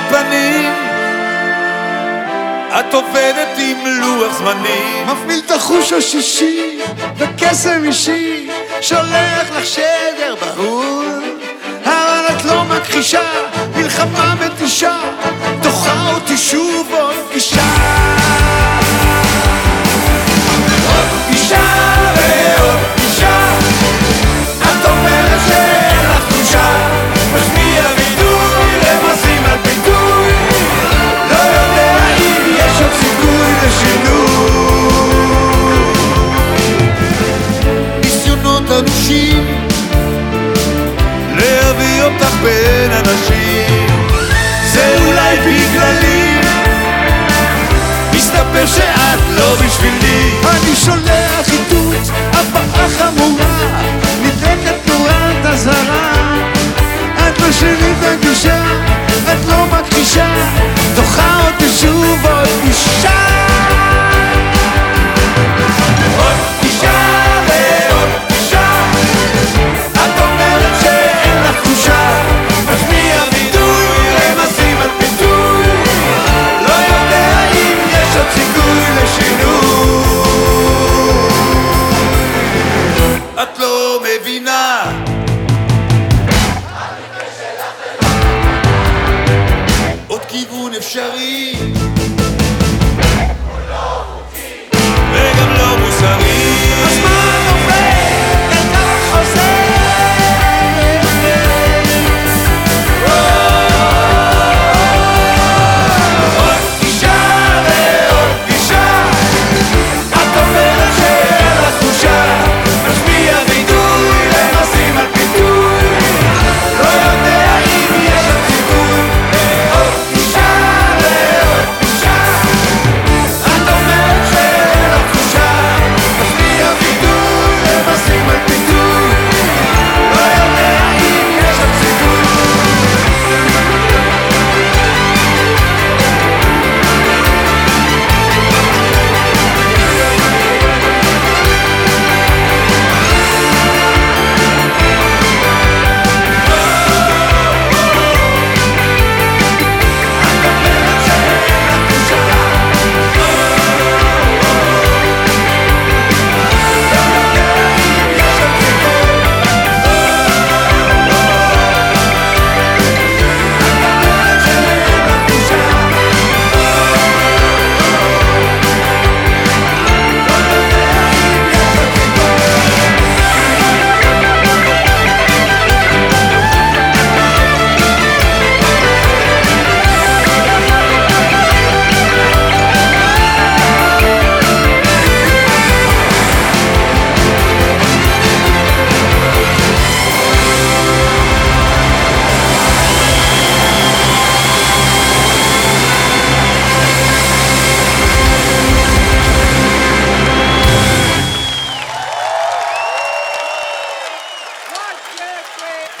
פנים, את עובדת עם לוח זמנים, מפעיל את החוש השישי וקסם אישי, שולח לך שדר בהול, אבל את לא מכחישה, מלחמה מתישה, דוחה אותי שוב עוד פגישה. עוד פגישה ועוד פגישה, את אומרת שאין לך תחושה, משמיע וידוי, רמזים על ביטוי, לא יודע אם יש עוד סיכוי לשינוי. ניסיונות אנושים להביא אותך בין אנשים, זה אולי בגללי, מסתבר שאת לא בשבילי. אני שולח עיתות, הבאה חמורה, נדלקת תנועת אזהרה, את לא שינית הגישה, את לא מכחישה, דוחה אותי שוב עוד פגישה. עוד פגישה ועוד פגישה, את אומרת שאין לך תחושה, משמיע וידוי, רמזים על פיתוי, לא יודע אם יש עוד סיכוי לשינוי. את לא מבינה, עוד כיוון אפשרי,